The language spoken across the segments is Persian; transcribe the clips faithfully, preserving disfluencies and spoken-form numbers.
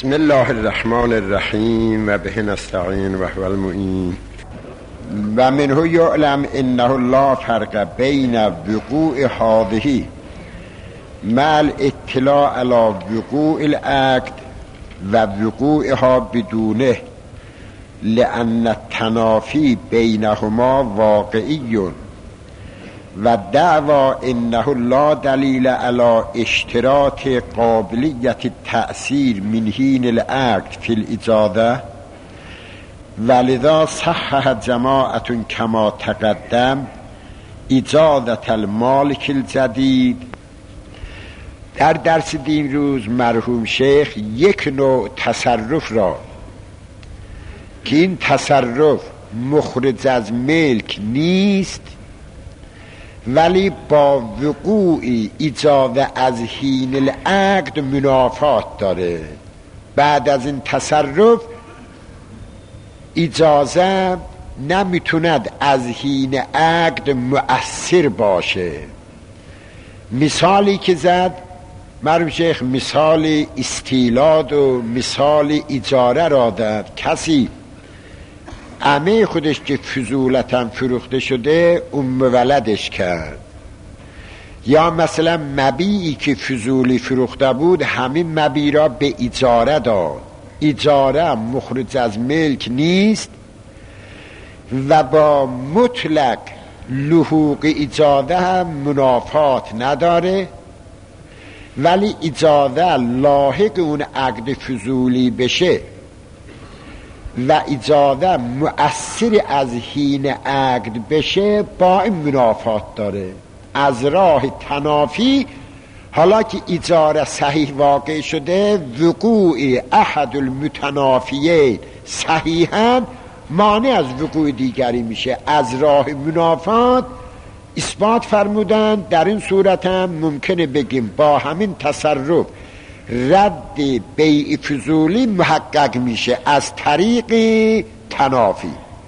بسم الله الرحمن الرحیم و به نستعین و هو المعین. و منه یعلم انه لا فرق بین وقوع هذه مع الاطلاع علی وقوع العقد و وقوعها بدونه، لأن التنافی بینهما واقعی و دعوا انه لا دلیل علی اشتراط قابلیت التأثیر من حین العقد فی الاجازه، ولذا صحح جماعة کما تقدم اجازة المالک الجدید. در درس دیروز مرحوم شیخ یک نوع تصرف را که این تصرف مخرج از ملک نیست ولی با وقوع اجازه از حین العقد منافات داره، بعد از این تصرف اجازه نمیتوند از حین عقد مؤثر باشه. مثالی که زد مرحوم شیخ مثال استیلاد و مثال اجاره را داد. کسی عمه خودش که فضولتا فروخته شده ام ولدش کرد، یا مثلا مبیعی که فضولی فروخته بود همین مبیع را به اجاره داد. اجاره مخرج از ملک نیست و با مطلق لحوق اجازه هم منافات نداره، ولی اجازه لاحق اون عقد فضولی بشه و اجازه مؤثر از حین عقد بشه با این منافات داره. از راه تنافی حالا که اجاره صحیح واقع شده، وقوع احد المتنافیین صحیحا مانع از وقوع دیگری میشه. از راه منافات اثبات فرمودن در این صورت هم ممکنه بگیم با همین تصرف رد بیع فضولی محقق میشه از طریق تنافی.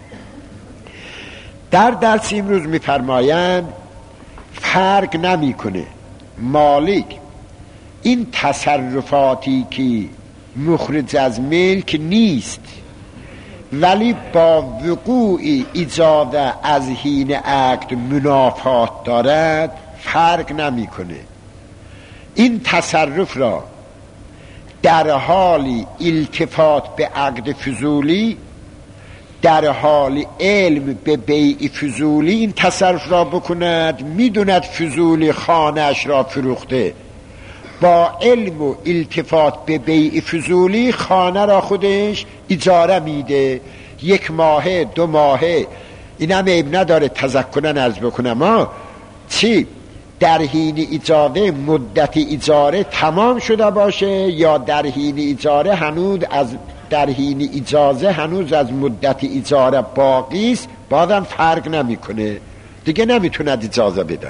در درس امروز میفرمایند فرق نمیکنه مالک این تصرفاتی که مخرج از ملک نیست ولی با وقوع اجازه از حین عقد منافات دارد فرق نمیکنه. این تصرف را در حال التفات به عقد فضولی، در حال علم به بیع فضولی این تصرف را بکند، میدوند فضولی خانه‌اش را فروخته، با علم و التفات به بیع فضولی خانه را خودش اجاره میده، یک ماهه دو ماهه، این هم عیب نداره تذکرن عرض بکنم. ما چی؟ در حین اجاره مدت اجاره تمام شده باشه یا در حین اجاره هنوز از در حین اجازه هنوز از مدت اجاره باقی است، بازم فرق نمیکنه، دیگه نمیتوند اجازه بدن.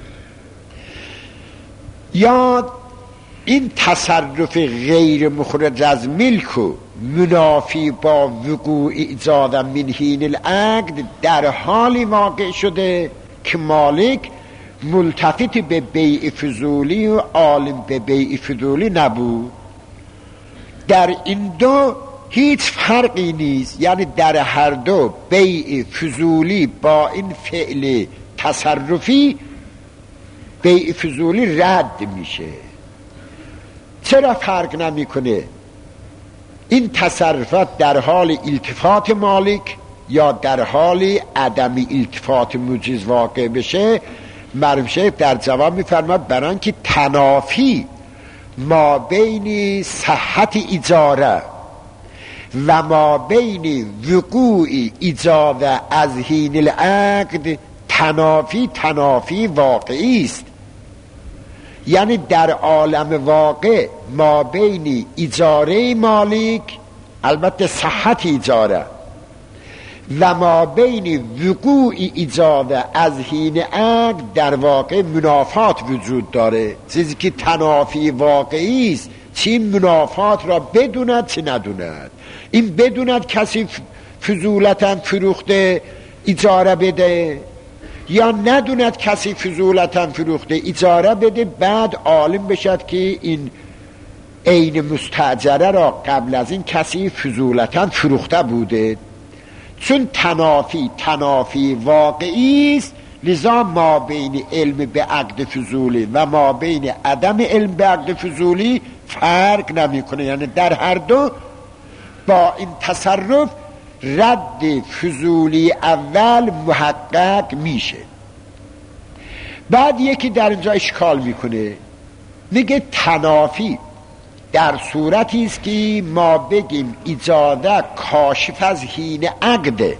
یا این تصرف غیر مخرج از ملک و منافی با وقوع اجازه من حین العقد در حالی واقع شده که مالک ملتفت به بیع فضولی و عالم به بیع فضولی نبود. در این دو هیچ فرقی نیست، یعنی در هر دو بیع فضولی با این فعل تصرفی بیع فضولی رد میشه. چرا فرق نمیکنه؟ این تصرفات در حال التفات مالک یا در حال عدم التفات مجیز واقع بشه. مرحوم شیخ در جواب میفرماد برای که تنافی ما بین صحت اجاره و ما بین وقوع اجازه از حین العقد تنافی تنافی واقعی است، یعنی در عالم واقع ما بین اجاره مالک، البته صحت اجاره، و ما بین وقوع اجازه از حین عقد در واقع منافات وجود داره. چیزی که تنافی واقعی است چی منافات را بدوند چی ندوند. این بدوند کسی فضولتا فروخته اجاره بده، یا ندوند کسی فضولتا فروخته اجاره بده، بعد عالم بشد که این عین مستاجره را قبل از این کسی فضولتا فروخته بوده. چون تنافی تنافی واقعی است، لذا ما بین علم به عقد فضولی و ما بین عدم علم به عقد فضولی فرق نمیکنه، یعنی در هر دو با این تصرف رد فضولی اول محقق میشه. بعد یکی در اینجا اشکال میکنه، میگه تنافی در صورتی است که ما بگیم ایجاده کاشف از حین عقده،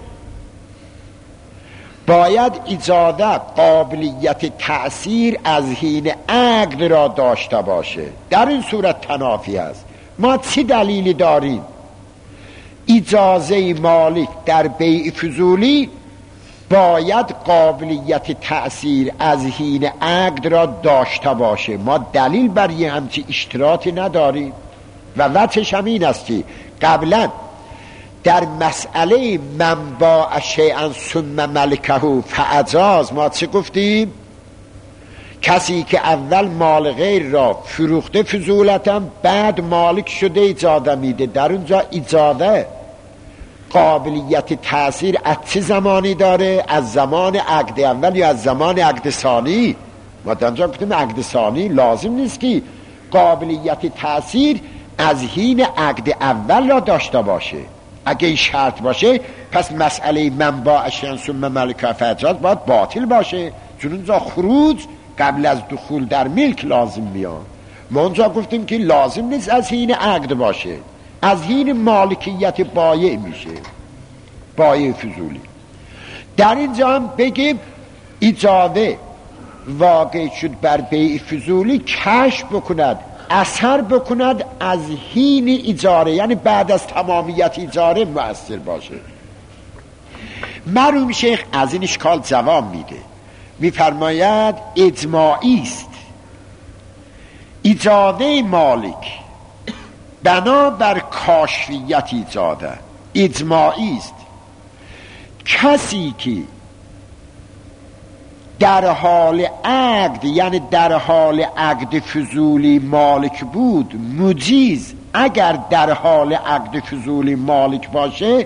باید ایجاده قابلیت تأثیر از حین عقد را داشته باشه. در این صورت تنافی است. ما چه دلیلی داریم اجازه مالک در بیع فضولی باید قابلیت تأثیر از حین عقد را داشته باشه؟ ما دلیل برای همچی اشتراطی نداریم و وجهش هم این است که قبلا در مسئله من باع شیئا ثم ملکه فاجاز ما چه گفتیم؟ کسی که اول مال غیر را فروخته فضولتا بعد مالک شده اجازه میده. در اونجا اجازه قابلیت تأثیر از چه زمانی داره؟ از زمان عقد اول یا از زمان عقد ثانی؟ ما در اونجا گفتیم عقد ثانی لازم نیست که قابلیت تأثیر از حین عقد اول را داشته باشه. اگه این شرط باشه پس مسئله من باع شیئا ثم ملکه فاجاز باید باطل باشه، چون اونجا خروج قبل از دخول در ملک لازم میاد. ما اونجا گفتیم که لازم نیست از حین عقد باشه، از حین مالکیت بایع میشه، بایع فضولی. در اینجا هم بگیم ایجاده واقع شد بر بیع فضولی کشف بکند، اثر بکند از حین اجاره، یعنی بعد از تمامیت اجاره مؤثر باشه. مرحوم شیخ از این اشکال جواب میده، میفرماید اجماعی است اجازه مالک بنابر کاشفیت ایجاده. اجماعی است کسی که در حال عقد، یعنی در حال عقد فضولی مالک بود، مجیز اگر در حال عقد فضولی مالک باشه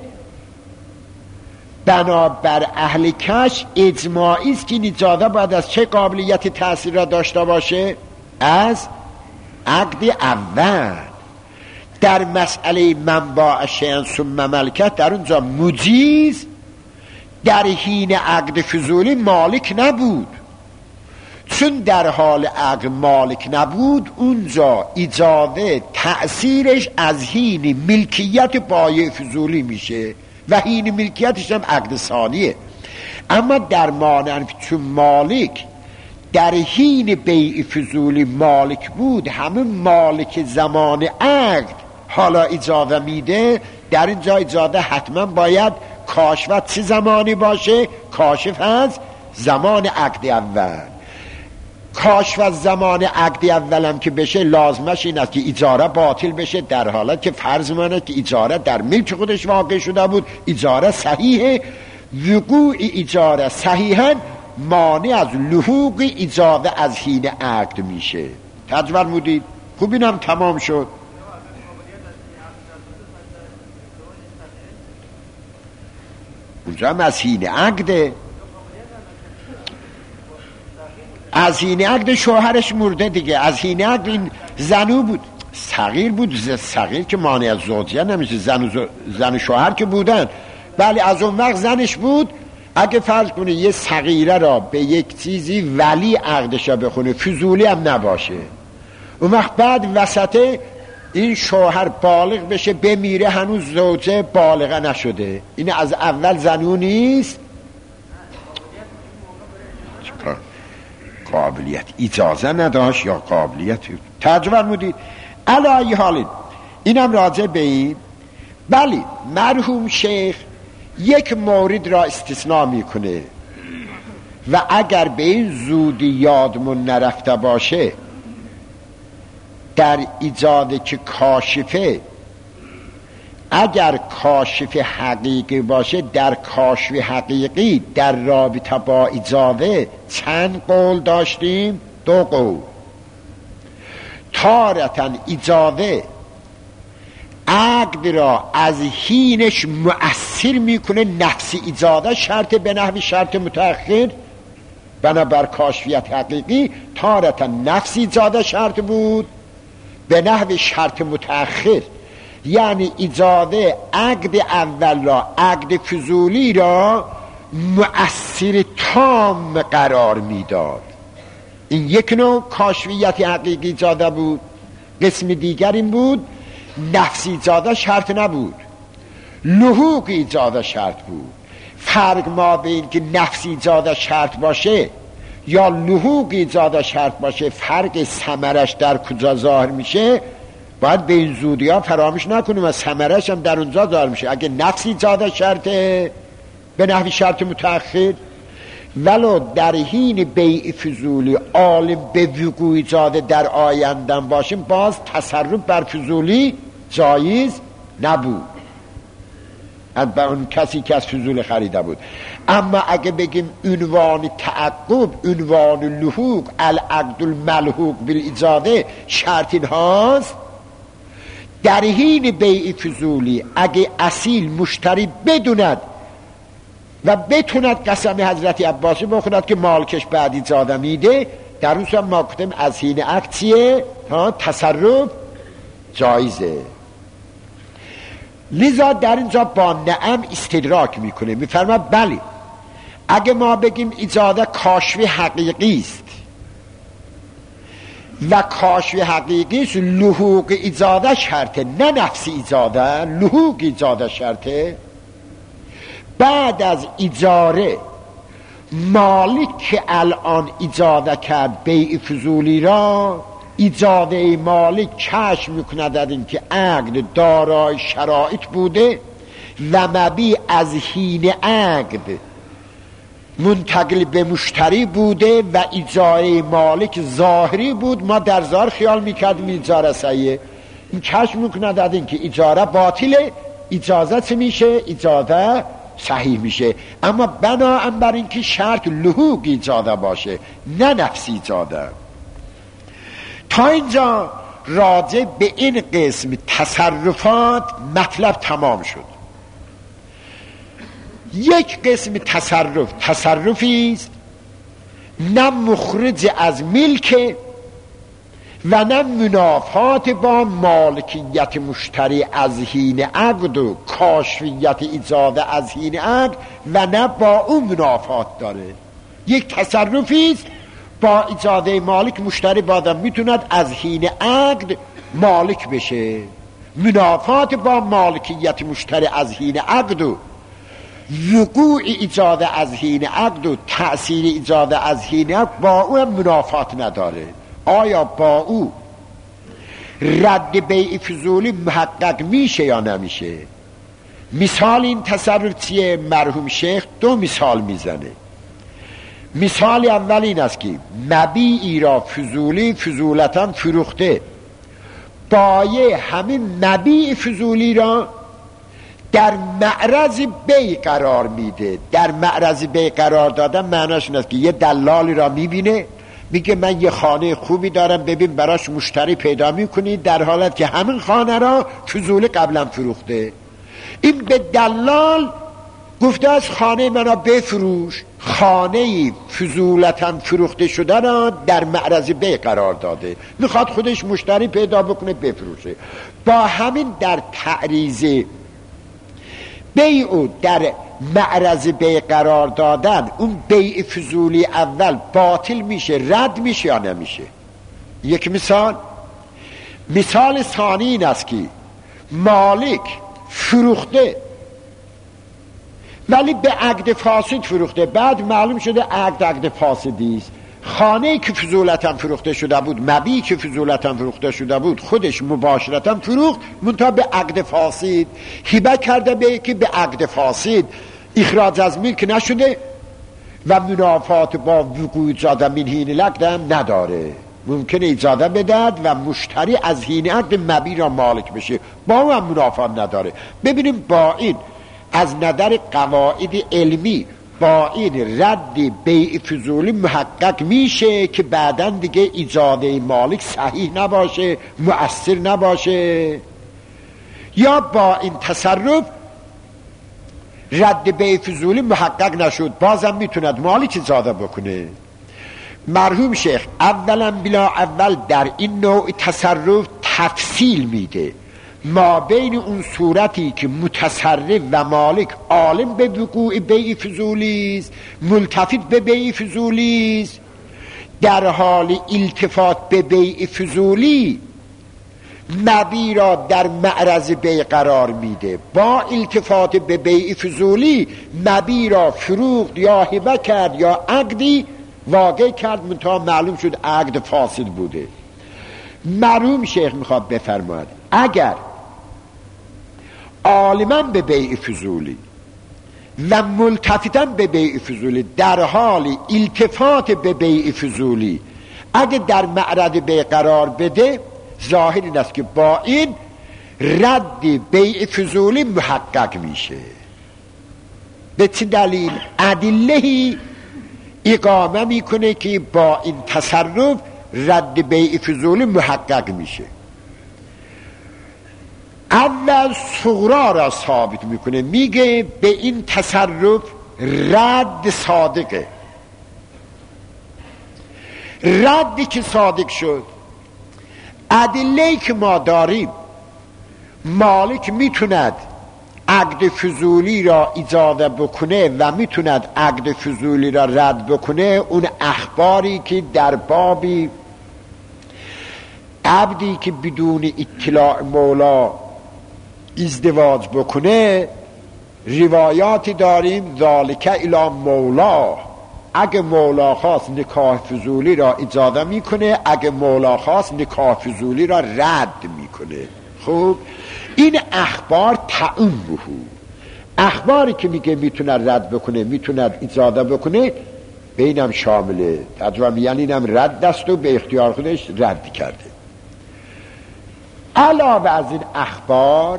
بنابر اهل کش اجماعی است که اجازه باید از چه قابلیت تأثیر را داشته باشه؟ از عقد اول. در مسئله من باع شیئا ثم ملکه در اونجا مجیز در حین عقد فضولی مالک نبود، چون در حال عقد مالک نبود اونجا اجازه تأثیرش از حین ملکیت بایع فضولی میشه و حین ملکیتش هم عقد ثانیه. اما در مانند چون مالک در حین بیع فضولی مالک بود، همون مالک زمان عقد حالا اجازه میده، در اینجا اجازه حتما باید کاشف چه زمانی باشه؟ کاشف از زمان عقد اول. کاشف از زمان عقد اول هم که بشه لازمش این است که اجاره باطل بشه، در حالت که فرض منه که اجاره در ملک خودش واقع شده بود، اجاره صحیحه. وقوع اجاره صحیحا مانع از لحوق اجازه از حین عقد میشه. تجور مودید خوب اینم تمام شد. اونجا هم از حین عقده، از حین عقد شوهرش مرده دیگه، از حین عقد این زنو بود، صغیر بود، صغیر که مانع از زوجیه نمیشه، زن و, زو... زن و شوهر که بودن. بله از اون وقت زنش بود. اگه فرض کنه یه صغیره را به یک چیزی ولی عقدش را بخونه فضولی هم نباشه، اون وقت بعد وسط این شوهر بالغ بشه بمیره هنوز زوجه بالغه نشده، این از اول زنو نیست. قابلیت اجازه نداشت یا قابلیت ترجمه فرمودید. علی حال اینم راجع به این. بله مرحوم شیخ یک مورد را استثناء میکنه و اگر به این زودی یادمون نرفته باشه، در ایجاد که کاشفه، اگر کاشف حقیقی باشه، در کاشف حقیقی در رابطه با ایجاده چند قول داشتیم؟ دو قول. تارتاً ایجاده عقد را از حینش مؤثر میکنه. نفسی ایجاده شرط به نحو شرط متأخر، بنابر کاشفیت حقیقی تارتاً نفسی ایجاده شرط بود به نحو شرط متأخر، یعنی ایجاده عقد اول را، عقد فضولی را مؤثر تام قرار میداد. این یک نوع کاشفیت حقیقی ایجاده بود. قسم دیگر این بود نفسی ایجاده شرط نبود، لحوق ایجاده شرط بود. فرق ما بین که نفسی ایجاده شرط باشه یا لحوق ایجاده شرط باشه، فرق ثمرش در کجا ظاهر میشه باید به این زودی ها فراموش نکنیم و ثمرش هم در اونجا ظاهر میشه. اگه نفسی ایجاده شرطه به نحوی شرط متأخر، ولو در حین بیع فضولی عالم به وقوع ایجاده در آیندن باشیم، باز تصرف بر فضولی جایز نبود از اون کسی که از فضول خریده بود. اما اگه بگیم عنوان تعقب، عنوان لحوق، العقد الملحوق بالایجاده شرط این هاست، در حین بیع فضولی اگه اصیل مشتری بدوند و بتوند قسم حضرت عباسی بخوند که مالکش بعد ایجاده میده، در اون صورت ما گفتیم از حین عقد چیه؟ تصرف جایزه. لذا در اینجا با نعم استدراک میکنه، میفرما بله اگه ما بگیم ایجاده کاشف حقیقی است و کاشف حقیقی است، لحوق ایجاده شرطه، نه نفسی ایجاده، لحوق ایجاده شرطه. بعد از اجاره مالک که الان ایجاده کرد بیع فضولی را، ایجاده مالک کشف میکند از این که عقد دارای شرایط بوده و مبیع از حین عقد منتقل به مشتری بوده و اجاره مالک ظاهری بود. ما در ظاهر خیال میکردیم اجاره صحیحه، این کشف میکند از این که اجاره باطله، اجازه چه میشه؟ اجازه صحیح میشه. اما بناهن بر این که شرط لحوق ایجاده باشه نه نفسی ایجاده. تا اینجا راجع به این قسم تصرفات مطلب تمام شد. یک قسم تصرف تصرفی است نه مخرج از ملک و نه منافات با مالکیت مشتری از حین عقد و کاشفیت ایجاده از حین عقد و نه با اون منافات داره. یک تصرفی است با ایجاده مالک مشتری بادم میتوند از حین عقد مالک بشه، منافات با مالکیت مشتری از حین عقد و وقوع ایجاده از حین عقد و تأثیر ایجاده از حین عقد با اون منافات نداره. آیا با او رد بیع فضولی محقق میشه یا نمیشه؟ مثال این تصرف چیه؟ مرحوم شیخ دو مثال میزنه. مثال اول این است که مبیعی را فضولی فضولتا فروخته، بایع همین مبیع فضولی را در معرض بیع قرار میده. در معرض بیع قرار دادن معناش این است که یه دلالی را میبینه، میگه من یه خانه خوبی دارم ببین براش مشتری پیدا میکنی، در حالت که همین خانه را فضولی قبلا فروخته. این به دلال گفته از خانه منو بفروش، خانه فضولتا فروخته شده را در معرض بیع قرار داده، میخواد خودش مشتری پیدا بکنه بفروشه. با همین در تعریض بیع و در معرض بیع قرار دادن اون بیع فضولی اول باطل میشه، رد میشه یا نمیشه؟ یک مثال. مثال ثانی این است که مالک فروخته ولی به عقد فاسد فروخته، بعد معلوم شده عقد عقد فاسدی است. خانه‌ای که فضولتا فروخته شده بود، مبیعی که فضولتا فروخته شده بود، خودش مباشرتا فروخت منتها به عقد فاسد، هبه کرده به که به عقد فاسد، اخراج از ملک نشده و منافات با وقوع ایجاده من حین العقد هم نداره. ممکنه ایجاده بدهد و مشتری از حین عقد مبیع را مالک بشه، با هم منافات نداره. ببینیم با این از نظر قواعد علمی با این رد بیع فضولی محقق میشه که بعداً دیگه ایجاده مالک صحیح نباشه، مؤثر نباشه. یا با این تصرف رد بیع فضولی محقق نشد، بازم میتوند مالک ایجاده بکنه. مرحوم شیخ اولا بلا اول در این نوع تصرف تفصیل میده ما بین اون صورتی که متصرف و مالک عالم به وقوع بیع فضولی است، ملتفت به بیع فضولی است، در حال التفات به بیع فضولی مبی را در معرض بیع قرار میده، با التفات به بیع فضولی مبی را فروخت یا هبه کرد یا عقدی واقع کرد، منتها معلوم شد عقد فاسد بوده. مرحوم شیخ میخواد بفرماید اگر عالما به بیع فضولی و ملتفتن به بیع فضولی در حال التفات به بیع فضولی اگه در معرض بیع قرار بده، ظاهر این است که با این رد بیع فضولی محقق میشه. به چه دلیل؟ ادلهی اقامه میکنه که با این تصرف رد بیع فضولی محقق میشه. اول صغرا را ثابت میکنه، میگه به این تصرف رد صادقه. ردی که صادق شد، ادله‌ای که ما داریم، مالک میتوند عقد فضولی را ایجاد بکنه و میتوند عقد فضولی را رد بکنه. اون اخباری که در بابی عبدی که بدون اطلاع مولا ازدواج بکنه روایاتی داریم، ذالک الی مولا، اگه مولا خواست نکاح فضولی را اجازه میکنه، اگه مولا خواست نکاح فضولی را رد میکنه. خب این اخبار تعم بهو، اخباری که میگه میتونه رد بکنه میتونه اجازه بکنه بینم شامله تجربه، یعنی اینم رد دست و به اختیار خودش رد کرده. علاوه از این اخبار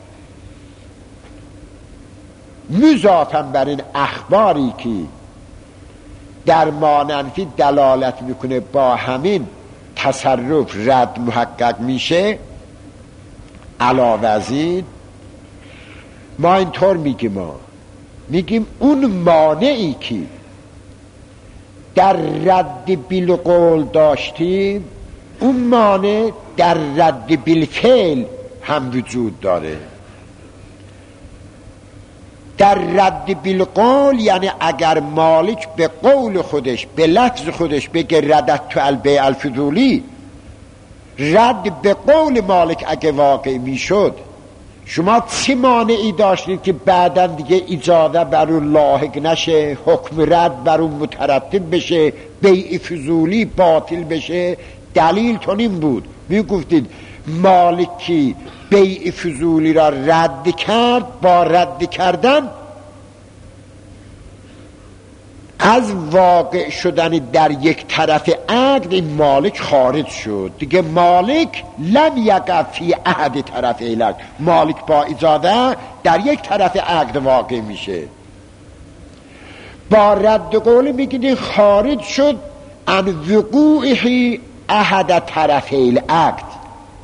مضافاً بر این اخباری که در ماننفی دلالت میکنه با همین تصرف رد محقق میشه، علاوه از این ما اینطور میگیم ما میگیم اون مانعی که در رد بالقول داشتیم، اون مانع در رد بالفعل هم وجود داره. در رد بالقول یعنی اگر مالک به قول خودش به لفظ خودش بگه ردت تو البیع الفضولی، رد به قول مالک اگه واقع میشد، شما چه مانعی داشتید که بعداً دیگه اجازه بر اون لاحق نشه، حکم رد بر اون مترتب بشه، بیع فضولی باطل بشه؟ دلیل تون این بود، می گفتید مالکی بیع فضولی را رد کرد، با رد کردن از واقع شدن در یک طرف عقد این مالک خارج شد دیگه. مالک لم یقع فی احد طرف العقد، مالک با اجازه در یک طرف عقد واقع میشه. با رد قول میگید خارج شد ان وقوعه احد طرف العقد،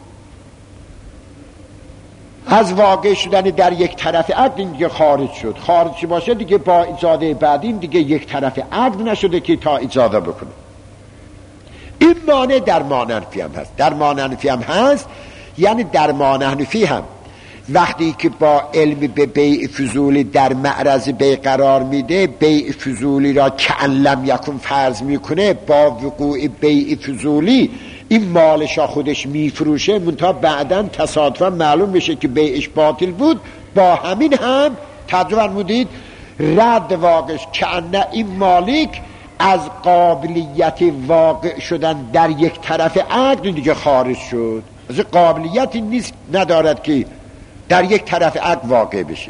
از واقع شدن در یک طرف عقد این دیگه خارج شد. خارج باشه دیگه با اجازه بعدین دیگه یک طرف عقد نشده که تا اجازه بکنه. این مانع در ماننفی هم هست. در ماننفی هم هست یعنی در ماننفی هم وقتی که با علم به بیع فضولی در معرض بیع قرار میده، بیع فضولی را که ان لم یکن فرض میکنه، با وقوع بیع فضولی این مالشا خودش میفروشه، منتها بعداً تصادفاً معلوم بشه که بیعش باطل بود، با همین هم تجربه فرمودید رد واقعش که ان این مالک از قابلیت واقع شدن در یک طرف عقد دیگه خارج شد، از قابلیتی نیست ندارد که در یک طرف عقد واقع بشه.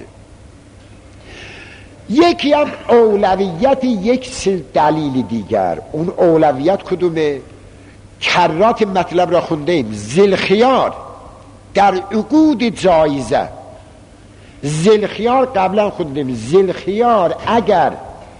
یکی هم اولویت یک دلیل دیگر. اون اولویت کدومه؟ کرات مطلب را خوندیم. ذوالخیار در عقود جایزه، ذوالخیار قبلا خوندیم، ذوالخیار اگر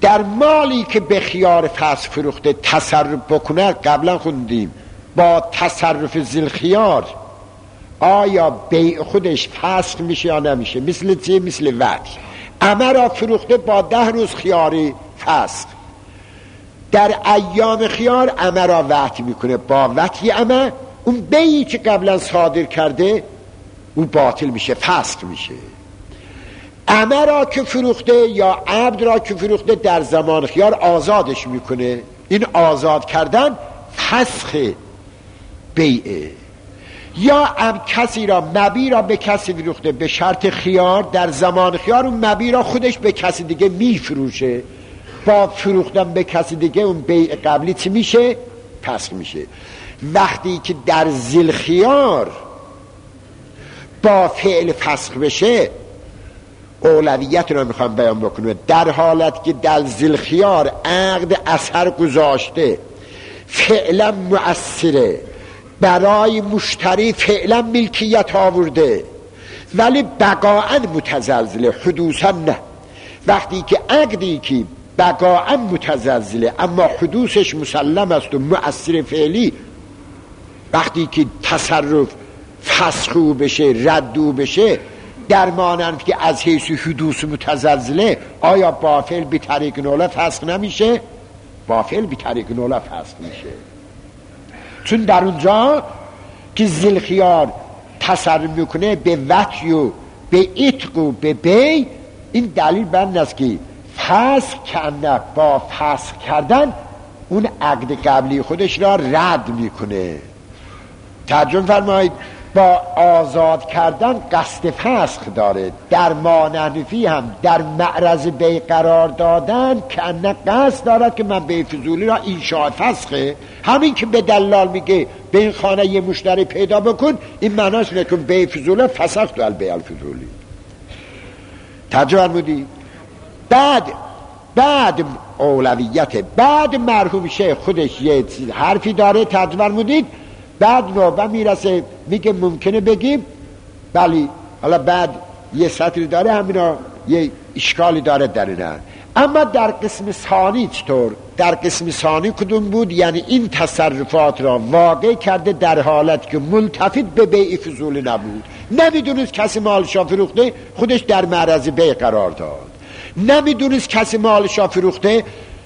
در مالی که به خیار فسخ فروخته تصرف بکنه، قبلا خوندیم با تصرف ذوالخیار آیا بیع خودش فسخ میشه یا نمیشه؟ مثل چه؟ مثل وعده. عمه را فروخته با ده روز خیاری فسخ، در ایام خیار عمه را وعده میکنه، با وعده عمه اون بیعی که قبلا صادر کرده اون باطل میشه، فسخ میشه. عمه را که فروخته یا عبد را که فروخته در زمان خیار آزادش میکنه، این آزاد کردن فسخ بیعه. یا هم کسی را مبی را به کسی فروخته به شرط خیار، در زمان خیار اون مبی را خودش به کسی دیگه میفروشه، با فروختن به کسی دیگه اون بیع قبلی چی میشه؟ فسخ میشه. وقتی که در ذوالخیار با فعل فسخ بشه، اولویت رو میخوام بیان بکنم. در حالت که در ذوالخیار عقد اثر گذاشته، فعلا مؤثره، برای مشتری فعلا ملکیت آورده، ولی بقاءً متزلزله، حدوثاً نه. وقتی که عقدی که بقاءً متزلزله اما حدوثش مسلم است و مؤثر فعلی، وقتی که تصرف فسخو بشه، ردو بشه، در مانند که از حیث حدوث متزلزله، آیا با فعل بی طریق نوله فسخ نمیشه؟ با فعل بی طریق نوله فسخ میشه، چون در اونجا که ذوالخیار تصرف میکنه به وطی و به عتق و به بی، این دلیل بر این است که فسخ کنه، با فسخ کردن اون عقد قبلی خودش را رد میکنه. ترجمه فرمایید، با آزاد کردن قصد فسخ داره. در مانحنفی هم در معرض بی قرار دادن که انه قصد دارد که من بی فضولی را انشاء فسخه، همین که به دلال میگه به این خانه یه مشتری پیدا بکن، این معناش اینه که بی فضولی فسخ تو البی الفضولی. ترجمه فرمودی؟ بعد بعد اولویت بعد مرحوم شیخ خودش یه حرفی داره، ترجمه فرمودید. بعد نوبه میرسه میگه ممکنه بگیم بلی، حالا بعد یه سطری داره، همینا یه اشکالی داره در اینه. اما در قسم ثانی چطور؟ در قسم ثانی کدوم بود؟ یعنی این تصرفات را واقع کرده در حالت که ملتفت به بیع فضولی نبود، نمیدونست کسی مالشا فروخته، خودش در معرض بیع قرار داد، نمیدونست کسی مالشا فروخته،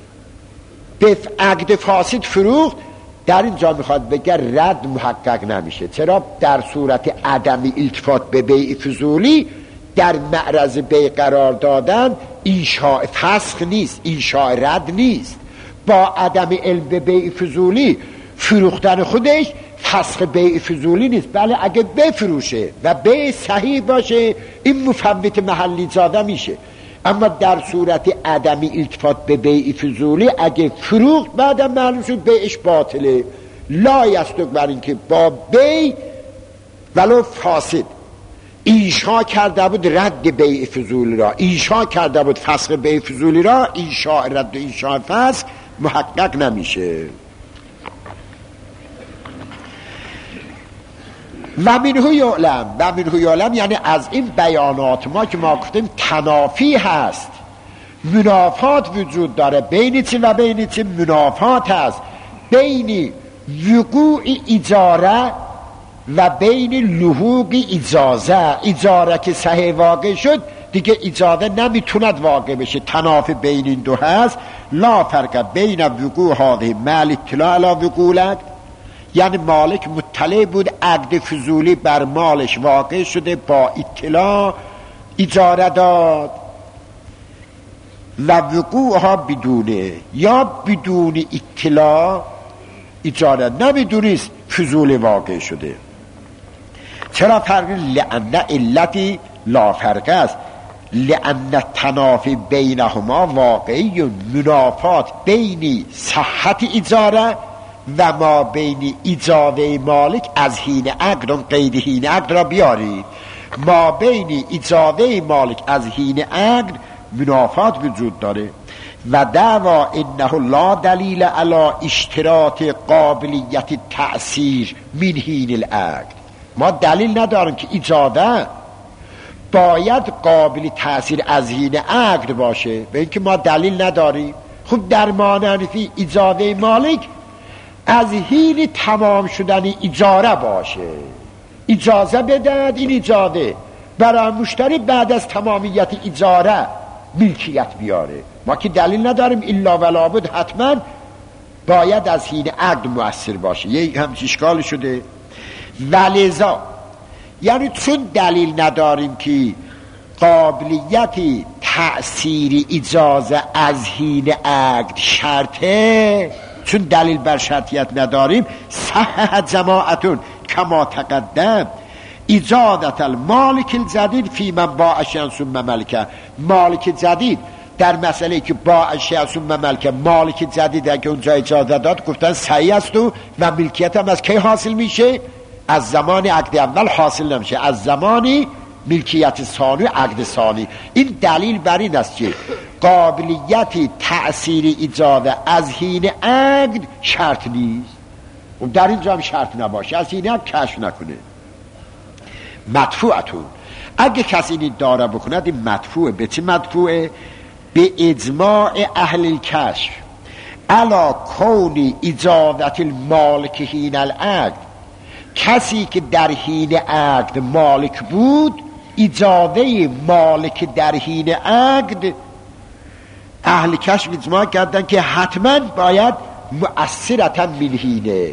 به عقد فاسد فروخت. در اینجا میخواد بگه رد محقق نمیشه. چرا؟ در صورت عدم التفات به بیع فضولی در معرض بیع قرار دادن انشاء فسخ نیست، انشاء رد نیست. با عدم علم به بیع فضولی فروختن خودش فسخ بیع فضولی نیست، بله اگه بفروشه و بیع صحیح باشه این مفوت محلی زاده میشه. اما در صورت عدم التفات به بیع فضولی اگه فروخت بعدم معلوم شد بیعش باطله، لا یصدق بر این که با بیع ولو فاسد انشاء کرده بود رد بیع فضولی را، انشاء کرده بود فسخ بیع فضولی را، انشاء رد و انشاء فسخ محقق نمیشه. و منهو یعلم، و منهو یعلم یعنی از این بیانات ما که ما گفتیم تنافی هست، منافات وجود داره، بین چی و بین چی منافات هست، بین وقوع اجاره و بین لحوق اجازه. اجاره که صحیح واقع شد دیگه اجازه نمیتوند واقع بشه، تنافی بین این دو هست. لا فرق بین وقوع هذه مال اطلاع علی وقوع، یعنی مالک مطلع بود عقد فضولی بر مالش واقع شده، با اطلاع اجاره داد، و وقوعها بدونه یا بدون اطلاع اجاره نمیدونست فضولی واقع شده. چرا فرق؟ لأن علتی لا فرق است، لأن تنافی بینهما واقعی، منافات بین صحت اجاره و ما بین اجازه مالک از حین عقد، اون قید حین عقد را بیارید، ما بین اجازه مالک از حین عقد منافات وجود داره. و دعوا انه لا دلیل علی اشتراط قابلیت تأثیر من حین العقد، ما دلیل نداریم که اجازه باید قابل تأثیر ازهین عقد باشه، به اینکه ما دلیل نداریم. خب در مانعرفی اجازه مالک ازهین تمام شدن اجاره باشه، اجازه بدهد این اجازه برای مشتری بعد از تمامیت اجاره ملکیت بیاره. ما که دلیل نداریم الا ولا بد حتما باید از حین عقد مؤثر باشه. یه همچه اشکال شده. ولذا یعنی چون دلیل نداریم که قابلیت تأثیر اجازه از حین عقد شرطه، چون دلیل بر شرطیت نداریم، صحت جماعتون کما تقدم ایجادت المالک الجدید فی من باع شیئا ثم ملکه. مالک جدید در مسئله که باع شیئا ثم ملکه، مالک جدید اگه اونجا اجازه داد گفتن صحیح است و و ملکیت هم از کی حاصل میشه؟ از زمان عقد اول حاصل نمیشه، از زمانی ملکیت ثانی عقد ثانی. این دلیل بر این است که قابلیت تأثیر اجازه از حین عقد شرط نیست و در اینجا هم شرط نباشه، از حین عقد کشف نکنه. مدفوعتون اگه کسی این داره بکند این مدفوعه. به چه مدفوعه؟ به اجماع اهل الکشف علا کون اجازت المالک حین العقد. کسی که در حین عقد مالک بود، اجازه مالک در حین عقد اهل کشف اجماع کردن که حتما باید مؤثرتا من حینه.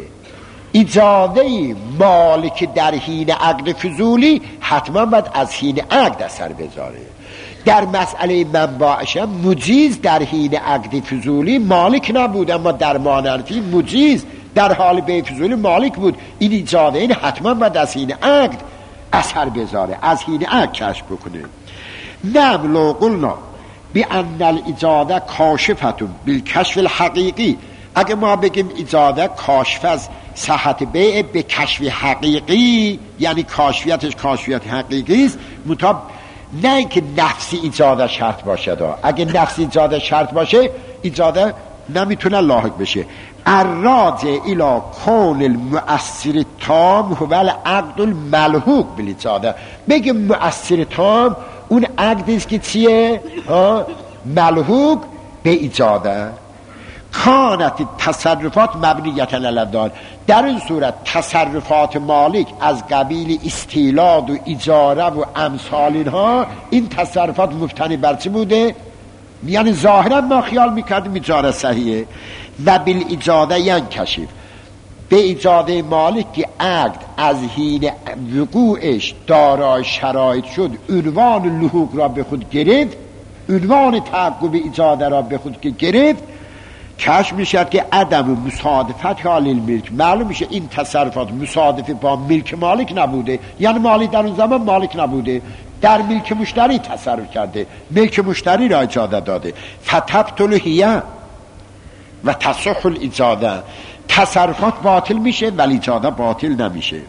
اجازه مالک در حین عقد فضولی حتما باید از حین عقد اثر بذاره. در مسئله منباعشم مجیز در حین عقد فضولی مالک نبود، اما در مانعرفی مجیز در حال بیع فضولی مالک بود. این اجازه این حتما باید از حین عقد اثر بذاره، از حین عقد کشف بکنه. نعم لو قلنا بأن الاجازه کاشفتون بالکشف الحقیقی، اگه ما بگیم اجازه کاشف از صحت بیع به کشف حقیقی، یعنی کاشفیتش کاشفیت حقیقی است، مطابق نه که نفسی اجازه شرط باشه. اگه نفسی اجازه شرط باشه اجازه نمیتونه لاحق بشه. الراجع الى کون المؤثر تام هو العقد الملحوق بالاجازه. بگیم مؤثر تام اون عقدی است که چیه؟ ملحوق به اجازه. کانت تصرفات مبنیت علی الدار، در این صورت تصرفات مالک از قبیل استیلاد و اجاره و امثال اینها، این تصرفات مبتنی بر چی بوده؟ یعنی ظاهرا ما خیال میکردیم اجاره صحیحه. و بالاجازه ینکشف، به اجازه مالک که عقد از حین وقوعش دارای شرایط شد، عنوان لحوق را به خود گرفت، عنوان تعقب اجازه را به خود که گرفت، کشف میشد که عدم مصادفت حال الملک. معلوم میشه این تصرفات مصادف با ملک مالک نبوده، یعنی مالک در اون زمان مالک نبوده، در ملک مشتری تصرف کرده، ملک مشتری را اجازه داده. فتبطل هیه و تصح الاجازه، تصرفات باطل میشه ولی اجازه باطل نمیشه.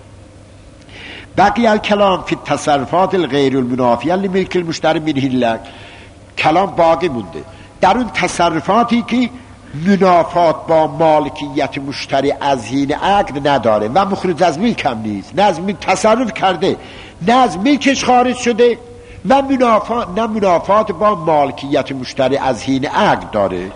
بقی الکلام فی تصرفات الغیر المنافیه لملک المشتری من حین، کلام باقی مونده در اون تصرفاتی که منافات با مالکیت مشتری از حین عقد نداره و مخرج از ملک هم نیست، نه از ملک تصرف کرده نه از ملکش خارج شده و منافات نه منافات با مالکیت مشتری از حین عقد داره.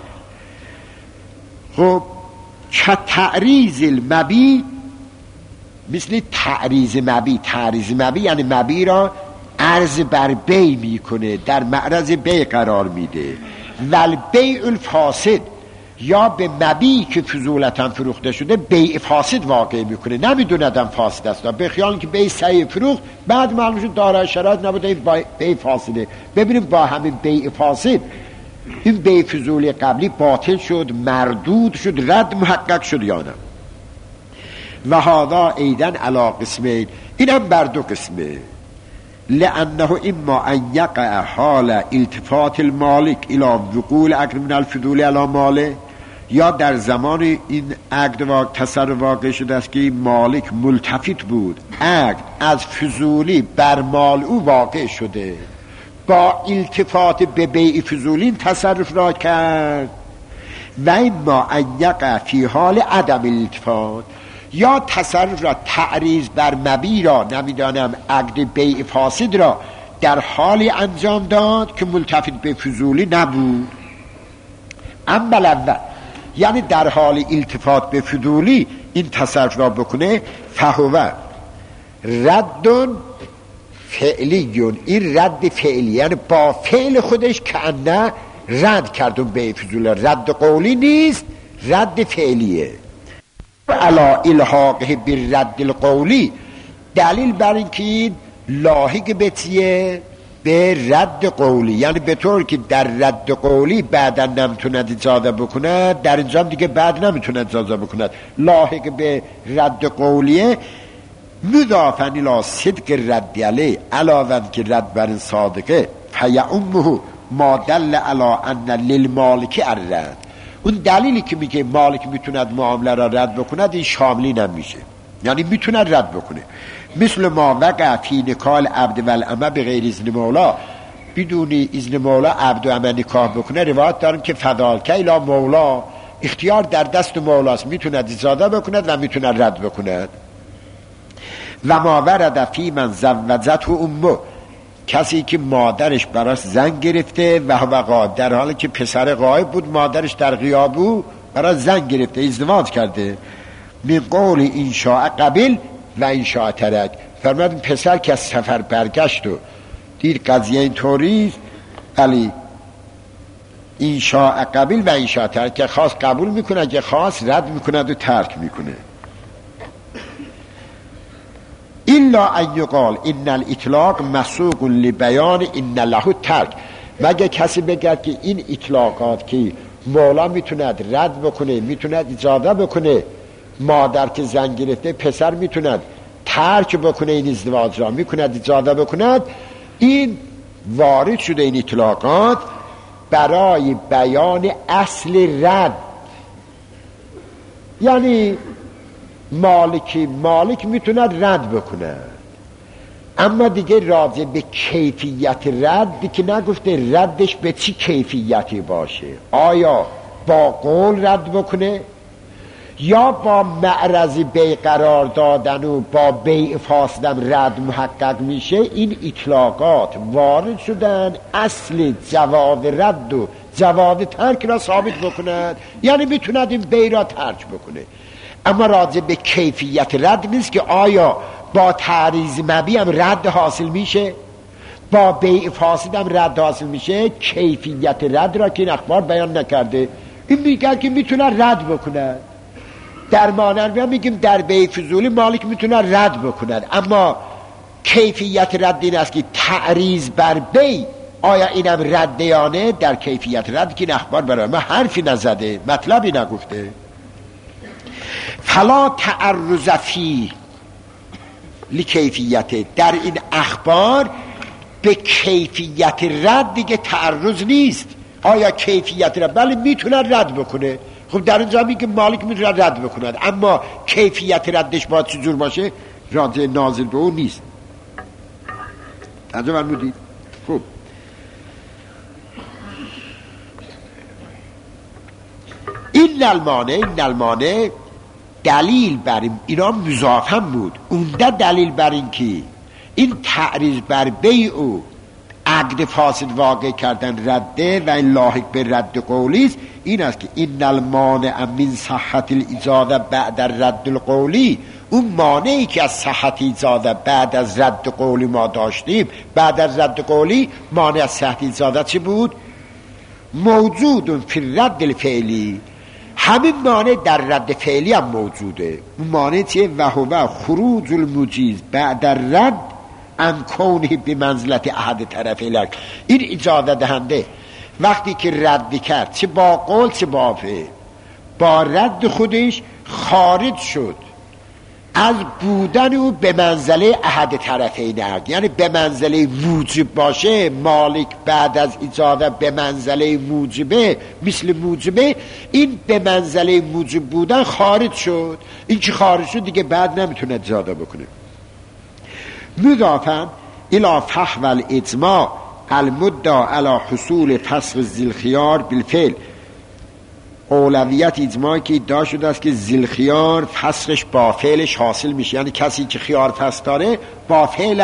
خب که تعریض المبی، مثل تعریض مبی، تعریض مبی یعنی مبی را عرض بر بی میکنه، در معرض بی قرار میده. ول بیع الفاسد، یا به مبی که فضولتا فروخته شده بیع فاسد واقع میکنه، نمیدوندم فاسد است، به خیال که بیع صحیح فروخت بعد معلوم شد دارای شرایط نبوده بیع فاسده. ببینیم با همین بیع فاسد این بیع فضولی قبلی باطل شد، مردود شد، رد محقق شد یا نه. و هذا ایدن علی قسمین، اینم بر دو قسمه. لانه اما ان یقع حال التفات المالک الى وقوع عقد من الفضول علی ماله، یا در زمان این عقد واقع تصرف واقع شده است که مالک ملتفت بود، عقد از فضولی بر مال او واقع شده، با التفات به بیع فضولی تصرف را کرد. و اما ان یقع فی حال عدم الالتفات، یا تصرف را تعریض بر مبی را، نمیدانم عقد بیع فاسد را در حالی انجام داد که ملتفت به فضولی نبود. اما الاول یعنی در حال التفات به فضولی این تصرف را بکنه، فهو رد فعلیون، این رد فعلی یعنی با فعل خودش که انه رد کردون به فضول، رد قولی نیست، رد فعلیه. علا الحاقه بر رد القولی، دلیل بر این که لاحق بتیه به رد قولی، یعنی به طور که در رد قولی بعدا نمیتوند اجازه بکند، در اینجا دیگه بعد نمیتوند اجازه بکند، لاحق به رد قولیه. مضافاً الی صدق رد علیه، علاوه که رد بر این صادقه، فیعمه ما دل علی ان للمالک الرد، اون دلیلی که میگه مالک میتوند معامله را رد بکند این شاملی نمیشه، یعنی میتوند رد بکنه. مثل ما وقع فی نکاح العبد والامه بغیر اذن مولا، بدون اذن مولا عبد و امه نکاح بکنه. روایت دارم که فذالک الی مولا، اختیار در دست مولاست، میتوند اجازه بکند و میتوند رد بکند. و ما ورد فی من زوجته امه، کسی که مادرش براش زن گرفته و هو در حالی که پسر غایب بود، مادرش در غیاب بود، براش زن گرفته، ازدواج کرده. من قول انشاء قبل و انشاء ترک، فرمود پسر که از سفر برگشت و دید قضیه این طوریست، ولی انشاء قبل و انشاء ترک، که خواست قبول میکنه، که خواست رد میکنه و ترک میکنه. الا ان یقال ان الاطلاق مسوق لبیان ان له ترک، مگه کسی بگه که این اطلاقات که مولا میتوند رد بکنه، میتوند اجازه بکنه، مادر که زن گرفته، پسر میتوند ترک بکنه این ازدواج را، میکند اجازه بکند، این وارد شده این اطلاقات برای بیان اصل رد. یعنی مالکی مالک میتوند رد بکنه، اما دیگه راجع به کیفیت رد که نگفته ردش به چی کیفیتی باشه، آیا با قول رد بکنه یا با معرض بیع قرار دادن و با بیع فاسدم رد محقق میشه. این اطلاقات وارد شدن اصل جواب رد و جواب ترک را ثابت بکند، یعنی میتوند این بیع را ترک بکنه. اما راجع به کیفیت رد نیست که آیا با تعریض مبی هم رد حاصل میشه، با بیع فاسد هم رد حاصل میشه. کیفیت رد را که این اخبار بیان نکرده، این میگه که میتونه رد بکنه. در مانند میگیم در بیع فضولی مالک میتونه رد بکند، اما کیفیت رد این است که تعریض بر بیع آیا اینم رد یا نه. در کیفیت رد که این اخبار برای ما حرفی نزده، مطلبی نگفته. فلا تعرض فی لکیفیت، در این اخبار به کیفیت رد دیگه تعرض نیست. آیا کیفیت رد بله میتونه رد بکنه، خب در اینجا میگه مالک میتونه رد بکند، اما کیفیت ردش باید چجور باشه راجع ناظر به اون نیست. ترجمه فرمودید؟ خب این المانه این المانه دلیل بر این اینا مضاف هم بود، اونده دلیل بر این که این تعریض بر بیع و عقد فاسد واقع کردن رده و این لاحق به رد قولی است. این است که این المانع من صحت الاجازه بعد رد القولی، اون مانعی که از صحت اجازه بعد از رد قولی ما داشتیم، بعد از رد قولی مانع از صحت اجازه چی بود؟ موجود فی رد الفعلی، همین مانع در رد فعلی هم موجوده. اون مانع چیه؟ و هو خروج المجیز بعد رد ان کونه به منزلت احد طرفی لک، این اجازه دهنده وقتی که رد کرد چه با قول چه با فعل، با رد خودش خارج شد از بودن او به منزله احد طرفین عقد، یعنی به منزله موجب باشه، مالک بعد از اجازه به منزله موجبه مثل موجبه، این به منزله موجب بودن خارج شد. این که خارج شد دیگه بعد نمیتونه اجازه بکنه. مضافاً الی فحوى الاجماع المدعا علی حصول فسخ ذی الخیار بالفعل، اولویت اجماعی که ادعا شده است که ذی الخیار فسخش با فعلش حاصل میشه، یعنی کسی که خیار فسخ داره با فعلم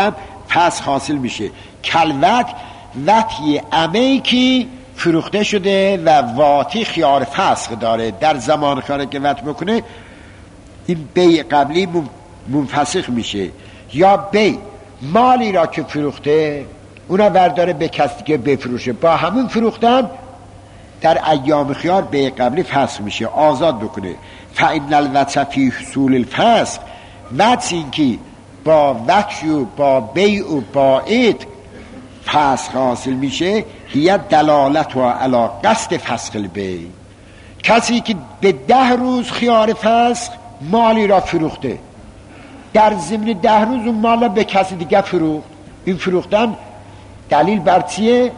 فسخ حاصل میشه. کلوت وطی امی که فروخته شده و واتی خیار فسخ داره، در زمان خیاره که وط بکنه این بیع قبلی منفسخ میشه. یا بیع مالی را که فروخته اونا برداره به کسی که بفروشه، با همون فروختن در ایام خیار بیع قبلی فسخ میشه، آزاد بکنه. فإن الوطء فی حصول الفسخ، وطء این که با وطء و با بیع و با عید فسخ حاصل میشه، هی دلالت و علی قصد فسخ البیع. کسی که به ده روز خیار فسخ مالی را فروخته، در ضمن ده روز اون مال به کسی دیگه فروخت، این فروختن دلیل بر چیه؟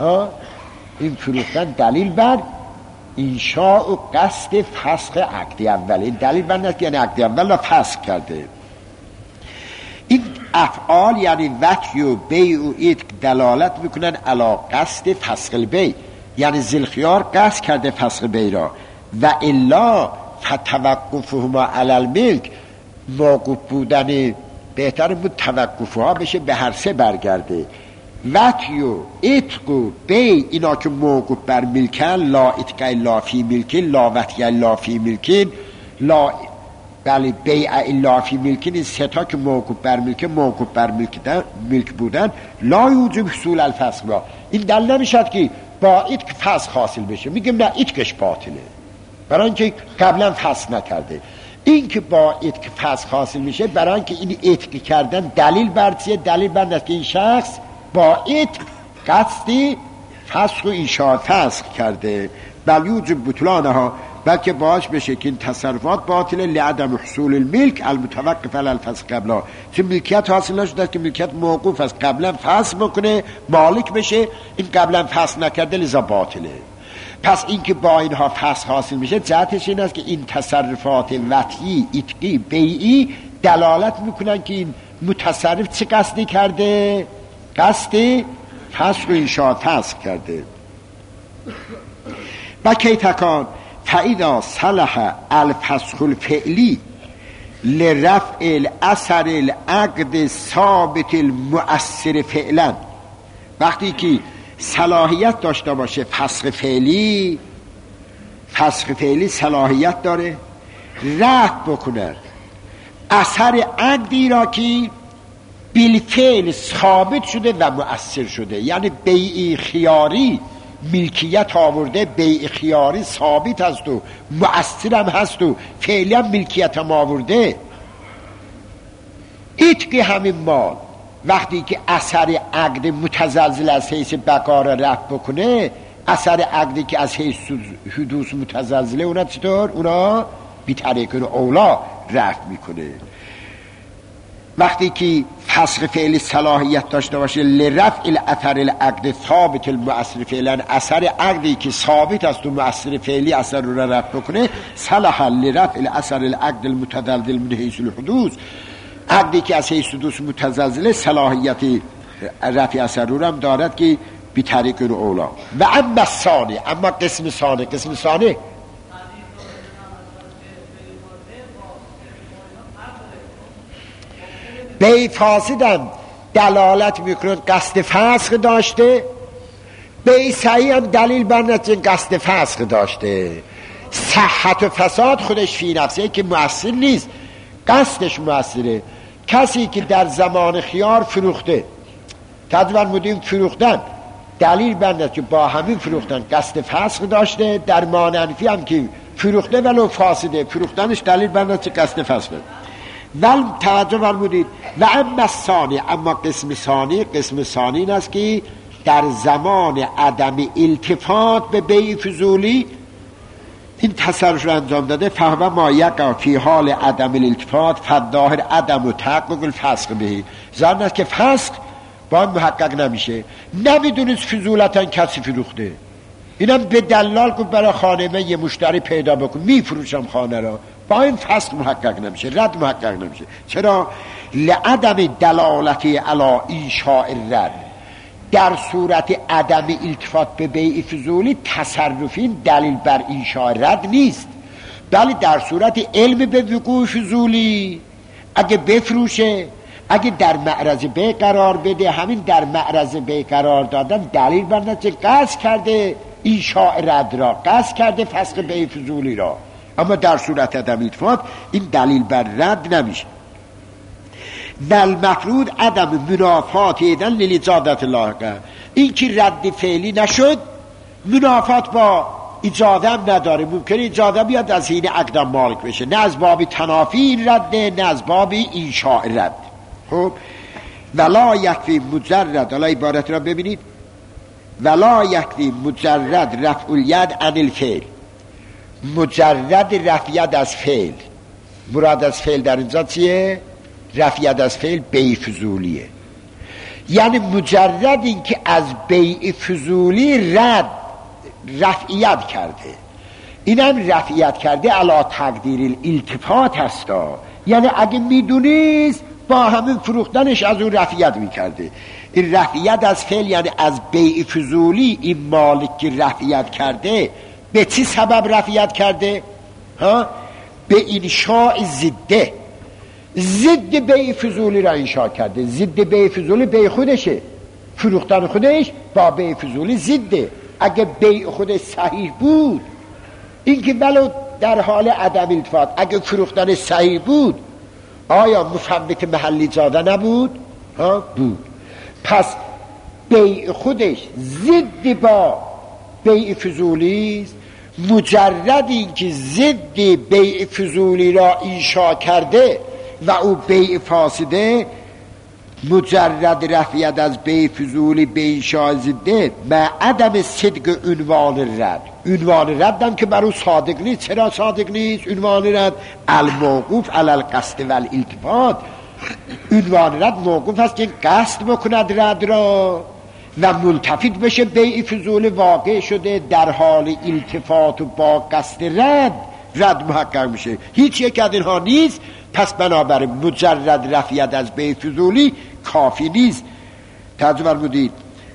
این فروختن دلیل بر انشاء و قصد فسخ عقد اول. این دلیل بر نیست که یعنی عقد اول را فسخ کرده. این افعال یعنی وطی و بیع و عید دلالت میکنن علی قصد فسخ البیع، یعنی ذوالخیار قصد کرده فسخ بیع را. و الا فتوقفهما علی الملک، موقوف بودن بهتر بود توقفها بشه به هر سه برگرده. وطی و عتق و بیع اینا که موقوف بر ملکن، لا عتق الا فی ملکین، لا وطی الا فی ملکین، لا بله بیع الا فی ملکین، این سه تا که موقوف بر ملک موقوف بر ملک بودن، لا یوجب حصول الفسخ را، این دل نمیشد که با عتق فسخ حاصل بشه. میگم نه عتقش باطله برای اینکه قبلا فسخ نکرده. این که با عتق فسخ حاصل میشه برای اینکه این عتق کردن دلیل بر چیه؟ دلیل بر است که این شخص با عتق قصدی فسخ و انشاء فسخ کرده. بل یوجب بطلانها، بلکه باش بشه که این تصرفات باطله لعدم حصول الملک المتوقف علی الفسخ قبلا، چون ملکیت حاصل نشده که ملکیت موقوف است، قبلا فسخ بکنه مالک بشه، این قبلا فسخ نکرده لذا باطله. پس این که با اینها فسخ حاصل میشه جهتش این است که این تصرفات وطئی، عتقی، بیعی دلالت میکنن که این متصرف چه قصدی کرده؟ قصدی فسخ و انشاء فسخ کرده. و کی تکان فاذا صلح الفسخ الفعلی لرفع الاثر العقد ثابت المؤثر فعلا، وقتی که صلاحیت داشته باشه فسخ فعلی، فسخ فعلی صلاحیت داره رفع بکنه اثر عقدی را که بالفعل ثابت شده و مؤثر شده، یعنی بیع خیاری ملکیت آورده، بیع خیاری ثابت هست و مؤثر هم هست و فعلی هم ملکیت هم آورده. عتق همین مال وقتی که اثر عقد متزلزل از حیث بقا را رفع بکنه، اثر عقدی که از حیث حدوث متزلزله اونا چطور؟ اونا بی طریق اولا رفع میکنه. وقتی که فسخ فعلی صلاحیت داشته باشه لرفع الاثر العقد ثابت المؤثر فعلا، اثر عقدی که ثابت است و مؤثر فعلی اثر رو رفع بکنه، صلح لرفع الاثر العقد المتزلزل من حیث الحدوث، عقدی که از حیث حدوث متزلزله صلاحیت رفع اثر رو هم دارد که بی طریق رو اولا. و اما ثانی، اما قسم ثانی، قسم ثانی بیع فاسدم دلالت میکنه قصد فسخ داشته، بیع صحیح هم دلیل بر نتیجه قصد فسخ داشته. صحت و فساد خودش فی نفسه که مؤثر نیست، قصدش مؤثره. کسی که در زمان خیار فروخته، تدوان مدیم فروختن دلیل بر نتیجه با همین فروختن قصد فسخ داشته، در ماننفی هم که فروخته ولو فاسده، فروختنش دلیل بر نتیجه قصد فسخ. ول توجه فرمودید. و اما ثانی، اما قسم ثانی، قسم ثانی این است که در زمان عدم التفات به بیع فضولی این تصرف رو انجام داده، فهمه ما یقع فی حال عدم الالتفات فالظاهر عدم و تحقق الفسخ بهی، ظاهر است که فسخ با این محقق نمیشه، نمیدونست فضولتا کسی فروخته، اینم به دلال که برای خانه یه مشتری پیدا بکن میفروشم خانه را، با این فسخ محقق نمیشه، رد محقق نمیشه. چرا؟ لعدم دلالتی علی انشاء الرد، در صورت عدم التفات به بیع فضولی تصرفی دلیل بر انشاء رد نیست، بلی در صورت علم به وقوع فضولی اگه بفروشه، اگه در معرض بی قرار بده، همین در معرض بی قرار دادن دلیل بر نتیجه قصد کرده انشاء رد را، قصد کرده فسخ بی فضولی را. اما در صورت عدم التفات این دلیل بر رد نمیشه. دل مفروض عدم منافات ایدن لیجادت لاحقه، این که رد فعلی نشد منافات با اجازه هم نداره، ممکنه اجازه بیاد از این اقدام مالک بشه، نه از باب تنافی این رده، نه از باب انشاء رد. خب ولا یکفی مجرد، حالا عبارت را ببینید، ولا یکفی مجرد رفع الید عن الفعل، مجرد رفع ید از فعل، مراد از فعل در اینجا چیه؟ رفع ید از فعل بیع فضولیه، یعنی مجرد این که از بیع فضولی رد رفعیت کرده، اینم رفعیت کرده علا تقدیر الالتفات هستا، یعنی اگه میدونیست با همین فروختنش از اون رفعیت میکرده. این رفعیت از فعل یعنی از بیع فضولی این مالک که رفعیت کرده به چی سبب رفعیت کرده؟ ها؟ به انشاء زده، ضد بیع فضولی را انشاء کرده. ضد بیع فضولی بیع خودشه، فروختن خودش با بیع فضولی ضده. اگه بیع خودش صحیح بود، این که ولو در حال عدم التفات اگه فروختن صحیح بود آیا مفوت محلی جاده نبود؟ ها بود. پس بیع خودش ضد با بیع فضولی است. مجرد این که ضد بیع فضولی را انشاء کرده و او بیع فاسده، مجرد رفعیت از بیع فضولی به انشاء ضده با عدم صدق عنوان رد. عنوان رد هم که بر او صادق نیست. چرا صادق نیست عنوان رد؟ الموقوف علی القصد و الالتفات، عنوان رد موقوف هست که قصد بکند رد را و ملتفت بشه بیع فضول واقع شده در حال التفات و با قصد رد، رد محقق میشه. هیچ یک از اینها نیست، پس بنابراین مجرد رفعیت از بیع فضولی کافی نیست. توجه فرمودید؟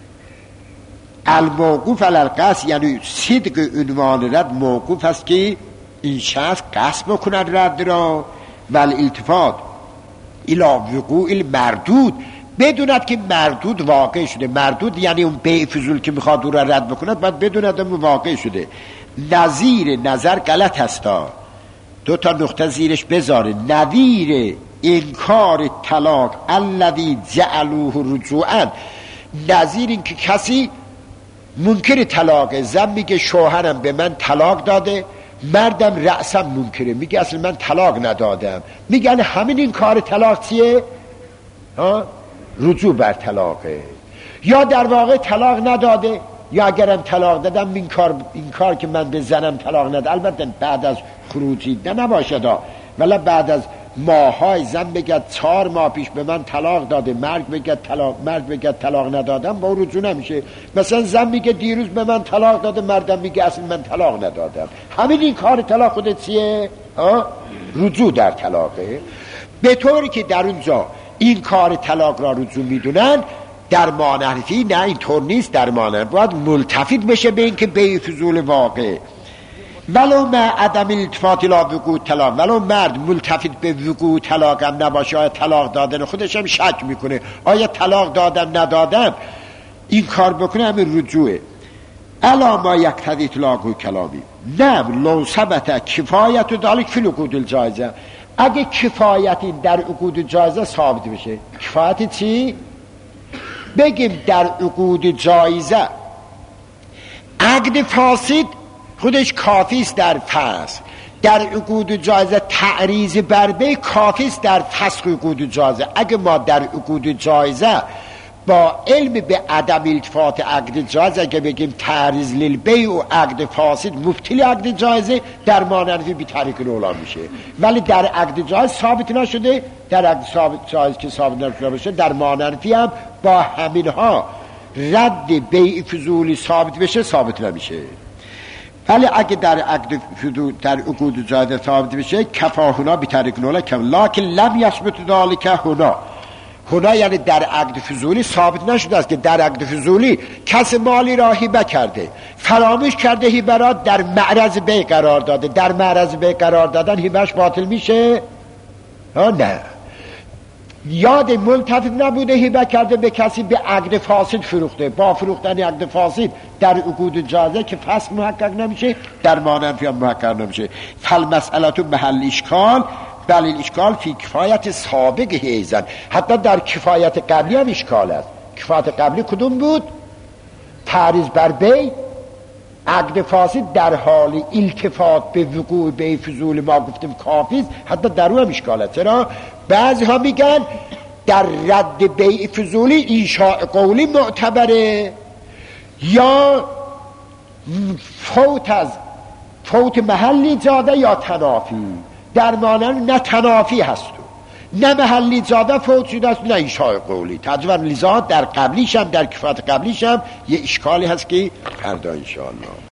الموقوف علی القصد یعنی صدق عنوان رد موقوف است که این شخص قصد بکند رد را و الالتفات الی وقوع المردود، بدوند که مردود واقع شده. مردود یعنی اون بیع فضول که میخواد او را رد بکند باید بدوند اون واقع شده. نظیر نظر غلط هستا، دو تا نقطه زیرش بذاره. نظیر انکار طلاق الذی جعلوه رجوعا، نظیر این که کسی منکر طلاقه، زن میگه شوهرم به من طلاق داده، مردم رأسم منکره، میگه اصلا من طلاق ندادم. میگن همین این کار طلاق چیه؟ ها؟ رجوع بر طلاقه. یا در واقع طلاق نداده، یا اگرم طلاق دادم این کار این کار که من به زنم طلاق ندادم، البته بعد از خروجی نه نباشد، ولی بعد از ماهای زن بگه چهار ماه پیش به من طلاق داده، مرد بگه طلاق مرد بگه طلاق ندادم، با رجوع نمیشه. مثلا زن میگه دیروز به من طلاق داده، مردم میگه اصلا من طلاق ندادم. همین این کار طلاق خودت چیه؟ ها؟ رجوع در طلاقه. به طوری که در اونجا این کار طلاق را رجوع میدونن، در مانحنفی نه اینطور نیست. در مانحنفی باید ملتفت بشه به این که بیع فضول واقع، ولو ما عدم التفات الى وقوع طلاق، ولو مرد ملتفت به وقوع طلاق هم نباشه، آیا طلاق دادن خودش هم شک میکنه آیا طلاق دادم ندادم، این کار بکنه همین رجوعه. الا ما یقتضی طلاق کلامی، نه لو ثبت کفایت ذلک فی العقود الجایزه، اگه کفایتی در عقود جایزه ثابت بشه. کفایت چی؟ بگیم در عقود جایزه عقد فاسد خودش کافی است در فسخ، در عقود جایزه تعریض بر بیع کافی است در فسخ عقود جایزه. اگه ما در عقود جایزه با علم به عدم التفات عقد جایزه که بگیم تعریض للبیع و عقد فاسد مبطل عقد جایزه، در مانحنفی بی طریق رولا میشه. ولی در عقد جایز ثابت نشده، در عقد ثابت جایز که ثابت نشده باشه، در مانحنفی هم با همینها رد بیع فضولی ثابت بشه ثابت نمیشه. ولی اگه در عقد فضول در عقود جایزه ثابت بشه کفاهنا بی طریق رولا کم، لکن لم یثبت ذلک هنا. هنا یعنی در عقد فضولی ثابت نشده است که در عقد فضولی کس مالی را هبه کرده، فراموش کرده هبه را در معرض بیع قرار داده، در معرض بیع قرار دادن هبهش باطل میشه؟ ها نه. یاد ملتفت نبوده هبه کرده به کسی به عقد فاسد فروخته، با فروختن عقد فاسد در عقود جازه که فسخ محقق نمیشه در مانفی هم محقق نمیشه. فالمسئلة محل اشکال بل الاشکال فی کفایت سابق هیزن، حتی در کفایت قبلی هم اشکال است. کفایت قبلی کدوم بود؟ تعریض بر بی، عقد فاسد در حال التفات به وقوع بی فضول ما گفتیم کافیز، حتی در او هم اشکال است. چرا؟ بعضی ها میگن در رد بیع فضولی ایشاء قولی معتبره، یا فوت از فوت محلی زاده یا تنافی، در مانند نه تنافی هست نه محلی زاده فوت شده است نه ایشاء قولی. تجور لذا در قبلیش هم در کفایت قبلیش هم یه اشکالی هست که فردا انشاءالله